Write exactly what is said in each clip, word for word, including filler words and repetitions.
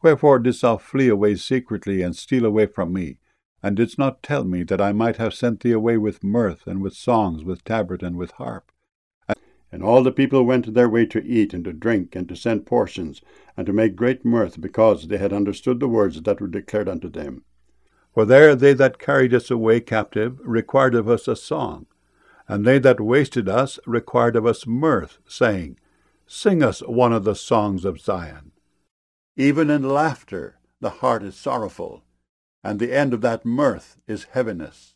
Wherefore didst thou flee away secretly, and steal away from me, and didst not tell me that I might have sent thee away with mirth, and with songs, with tabret, and with harp? And all the people went their way to eat, and to drink, and to send portions, and to make great mirth, because they had understood the words that were declared unto them. For there they that carried us away captive required of us a song, and they that wasted us required of us mirth, saying, Sing us one of the songs of Zion. Even in laughter the heart is sorrowful, and the end of that mirth is heaviness.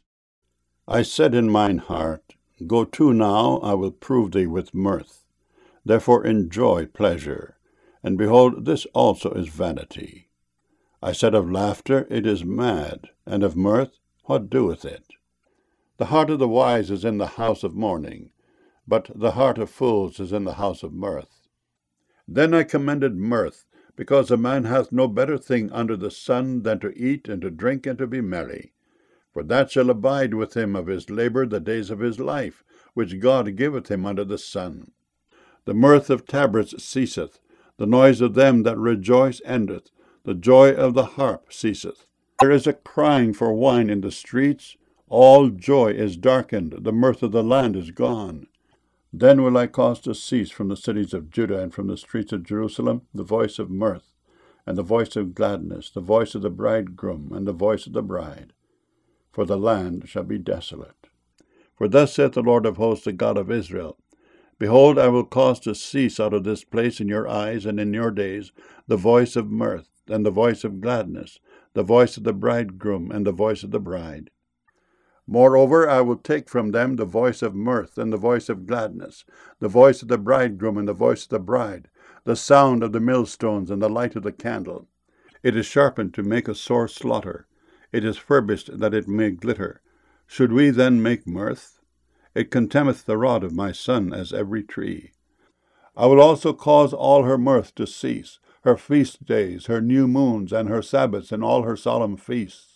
I said in mine heart, Go to now, I will prove thee with mirth. Therefore enjoy pleasure, and behold, this also is vanity. I said of laughter, It is mad, and of mirth, what doeth it? The heart of the wise is in the house of mourning, but the heart of fools is in the house of mirth. Then I commended mirth, because a man hath no better thing under the sun than to eat and to drink and to be merry. For that shall abide with him of his labour the days of his life, which God giveth him under the sun. The mirth of tabrets ceaseth, the noise of them that rejoice endeth, the joy of the harp ceaseth. There is a crying for wine in the streets, all joy is darkened, the mirth of the land is gone. Then will I cause to cease from the cities of Judah and from the streets of Jerusalem the voice of mirth, and the voice of gladness, the voice of the bridegroom, and the voice of the bride. For the land shall be desolate. For thus saith the Lord of hosts, the God of Israel, Behold, I will cause to cease out of this place in your eyes and in your days the voice of mirth, and the voice of gladness, the voice of the bridegroom, and the voice of the bride. Moreover, I will take from them the voice of mirth and the voice of gladness, the voice of the bridegroom and the voice of the bride, the sound of the millstones and the light of the candle. It is sharpened to make a sore slaughter. It is furbished that it may glitter. Should we then make mirth? It contemneth the rod of my son as every tree. I will also cause all her mirth to cease, her feast days, her new moons, and her Sabbaths, and all her solemn feasts.